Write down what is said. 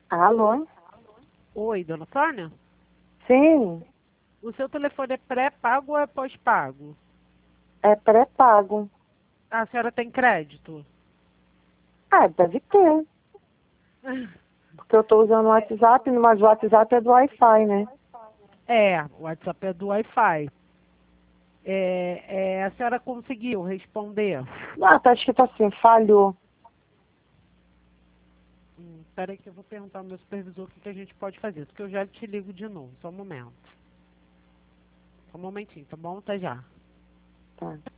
Alô? Oi, dona Sônia? Sim, O seu telefone é pré-pago ou é pós-pago? é pré-pago. A senhora tem crédito? Ah, deve ter. Porque eu tô usando o WhatsApp, mas o WhatsApp é do Wi-Fi, né? É, o WhatsApp é do Wi-Fi. A senhora conseguiu responder? Ah, tá escrito assim, falhou. Espera aí que eu vou perguntar ao meu supervisor o que a gente pode fazer, porque eu já te ligo de novo, só um momento. Só um momentinho, tá bom? Até já. Tá.